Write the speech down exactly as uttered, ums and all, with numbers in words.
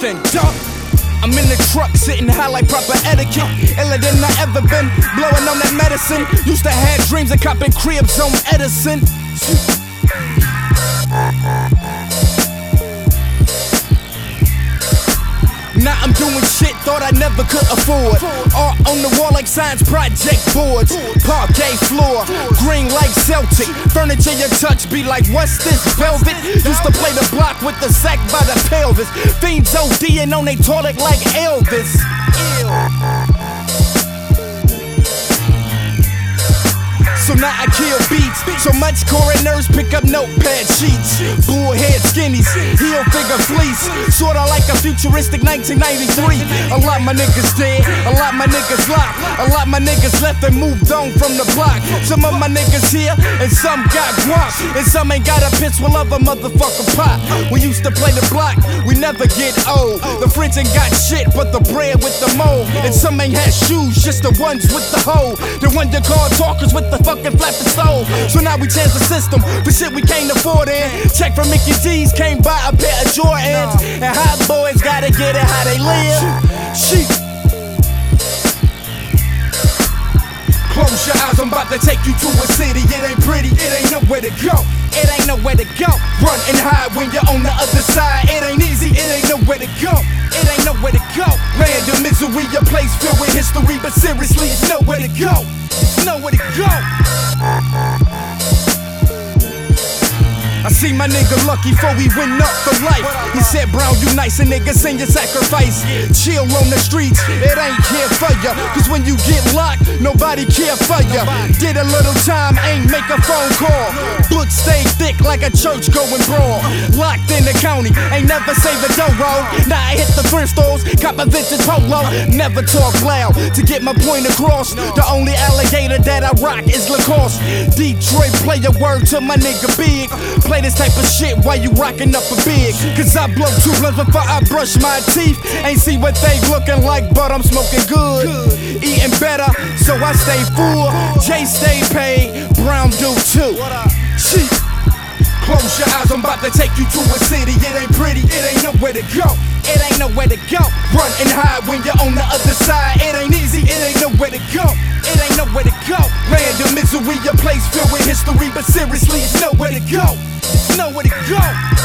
then, duck. I'm in the truck, sitting high like proper etiquette. Iller than I ever been, blowing on that medicine. Used to have dreams of copping cribs on Edison. Now I'm doing shit thought I never could afford. Art on the wall like science project boards. Parquet floor, green like Celtic. Furniture you touch be like, what's this, velvet? Used to play the block with the sack by the pelvis. Fiends ODing on they toilet like Elvis. Ew. So now I kill beats. So much coroners pick up notepad sheets. Bullhead skinnies, heel figure fleece. Sorta like a futuristic nineteen ninety-three. A lot my niggas dead, a lot my niggas locked. A lot my niggas left and moved on from the block. Some of my niggas here and some got guap. And some ain't got a pistol of a motherfucker pop. We used to play the block, we never get old. The friends ain't got shit but the bread with the mold. And some ain't had shoes, just the ones with the hole. The one you call talkers with the fuck flapping soul. So now we change the system for shit we can't afford in. Check from Mickey D's, came by a pair of Jordans. And hot boys gotta get it how they live. Sheep. Close your eyes, I'm about to take you to a city. It ain't pretty, it ain't nowhere to go. It ain't nowhere to go. Run and hide when you're on the other side. It ain't easy, it ain't nowhere to go. It ain't nowhere to go. Land of misery, a place filled with history. But seriously, it's nowhere to go. It's nowhere to go. I see my nigga Lucky before we went up for life. He said, Brown, you nice and nigga, send your sacrifice. Chill on the streets, it ain't here for ya. Cause when you get locked, nobody care for ya. Did a little time, ain't make a phone call. Book stay thick like a church going brawl. Locked in the county, ain't never save a dough roll. Now I hit the thrift stores, cop a vintage polo. Never talk loud to get my point across. The only alligator that I rock is Lacoste. Detroit play a word to my nigga Big. Play this type of shit while you rockin' up a big. Cause I blow two blunts before I brush my teeth. Ain't see what they looking like, but I'm smoking good. Eating better, so I stay full. Jay stay paid, Brown do too. Sheep. Close your eyes, I'm about to take you to a city. It ain't pretty, it ain't nowhere to go. It ain't nowhere to go. Run and hide when you're on the other side. It ain't easy, it ain't nowhere to go. It ain't nowhere to go. Land of misery, a place filled with history. But seriously, it's nowhere to go. It's nowhere to go.